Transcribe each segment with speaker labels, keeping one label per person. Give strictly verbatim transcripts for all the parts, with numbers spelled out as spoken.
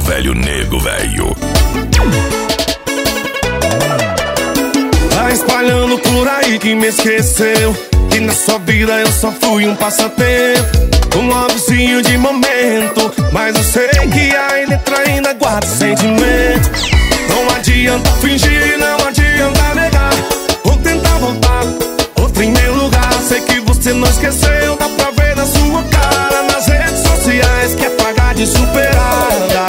Speaker 1: velho nego velho.
Speaker 2: Tá espalhando por aí que me esqueceu, que na sua vida eu só fui um passatempo, um lovezinho de momento. Mas eu sei que aí dentro ainda guarda sentimento. Não adianta fingir, não adianta negar, ou tentar voltar, outro em meu lugar. Sei que você não esqueceu, dá pra ver na sua cara, nas redes sociais, quer pagar de superada.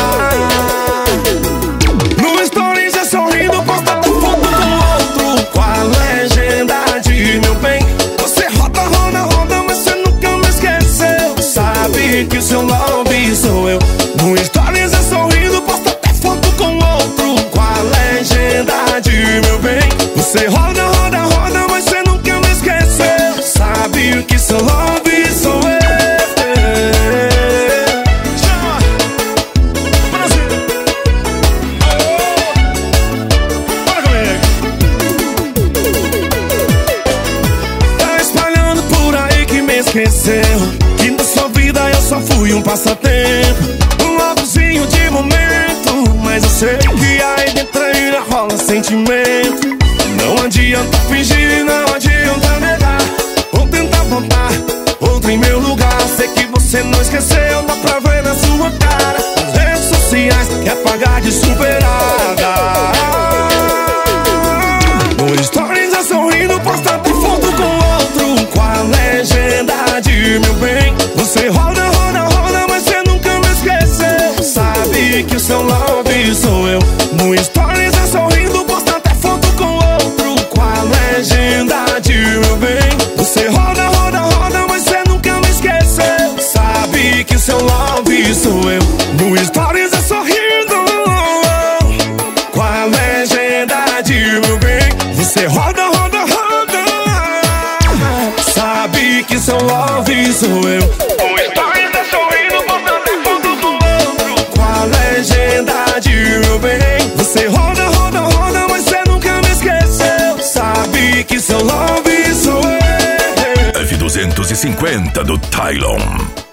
Speaker 2: No stories é sorrindo, posta tua foto com outro, com a legenda de meu bem. Você roda, roda, roda, mas você nunca me esqueceu. Sabe que o seu love sou eu. No stories é sorrindo, posta até foto com outro, com a legenda de meu bem. Você roda, roda, roda, mas você nunca me esqueceu. Sabe que seu love sou eu. Esqueceu que na sua vida eu só fui um passatempo, um lovezinho de momento. Mas eu sei que aí dentro ainda rola sentimento. Não adianta fingir, não adianta negar, ou tentar voltar, outro em meu lugar. Sei que você não esqueceu, dá pra ver na sua cara, nas redes sociais, quer pagar de superada. No stories é sorrindo, posta até foto com outro, com a legenda de meu bem. Você roda, roda, roda, mas você nunca me esqueceu. Sabe que o seu love sou eu. No stories é sorrindo, posta até foto com outro, com a legenda de meu bem. Você roda, roda, roda, mas você nunca me esqueceu. Sabe que o seu love sou eu. No stories é sorrindo, com a legenda de meu bem. Você roda, roda, roda, sabe que seu love sou eu. O stories tá sorrindo, postando foto do outro, com a legenda de meu bem. Você roda, roda, roda, mas você nunca me esqueceu. Sabe que seu love sou eu.
Speaker 1: F duzentos e cinquenta do Tylon.